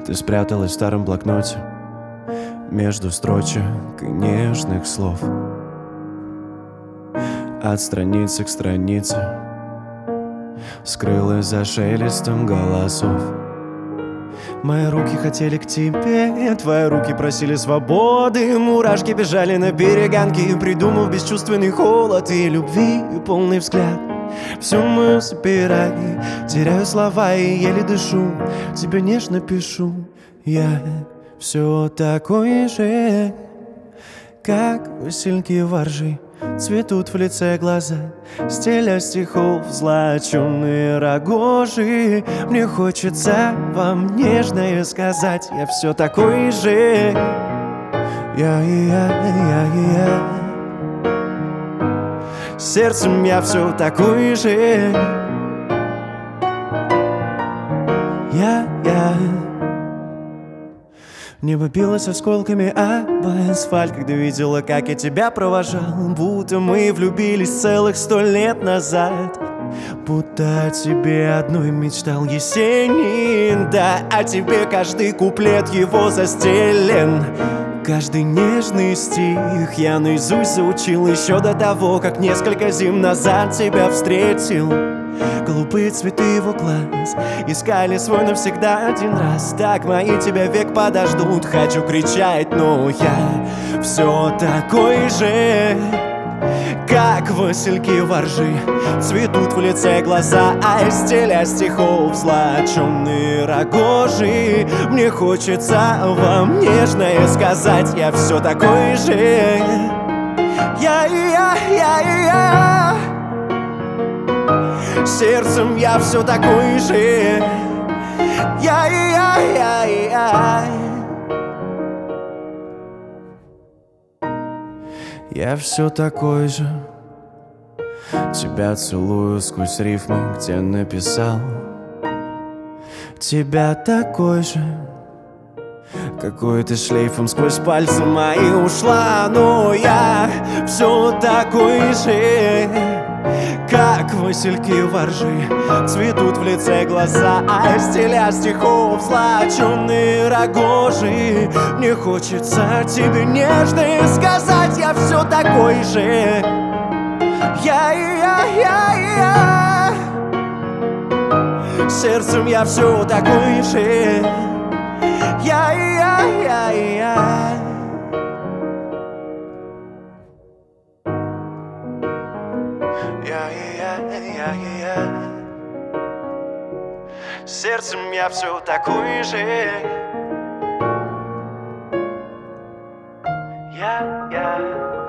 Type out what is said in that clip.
Ты спряталась в старом блокноте между строчек и нежных слов. От страницы к странице скрылась за шелестом голосов. Мои руки хотели к тебе, твои руки просили свободы. Мурашки бежали на перегонки, придумав бесчувственный холод и любви полный взгляд. Все мое собирай, теряю слова и еле дышу. Тебе нежно пишу, я все такой же, как васильки воржи. Цветут в лице глаза, стиля стихов злочёные рогожи. Мне хочется вам нежное сказать, я все такой же. Я. Сердцем я все такой же. Я. Небо билось осколками об асфальт, когда видела, как я тебя провожал. Будто мы влюбились целых 100 лет назад. Будто о тебе одной мечтал Есенин. Да, о тебе каждый куплет его застелен. Каждый нежный стих я наизусть заучил еще до того, как несколько зим назад тебя встретил. Голубые цветы его глаз искали свой навсегда один раз. Так мои тебя век подождут. Хочу кричать, но я все такой же, как васильки воржи. Цветут в лице глаза, а из стиля стихов злочёные рогожи. Мне хочется вам нежное сказать, я все такой же. Я. Сердцем я все такой же. Я. Я все такой же. Тебя целую сквозь рифмы, где написал. Тебя такой же, какой ты шлейфом сквозь пальцы мои ушла. Но я все такой же, как васильки воржи. Цветут в лице глаза, а из стиля стихов злочёные рогожи. Мне хочется тебе нежно сказать, я все такой же. Я. Сердцем я все такой же. Я. Сердцем я все такой же. Я.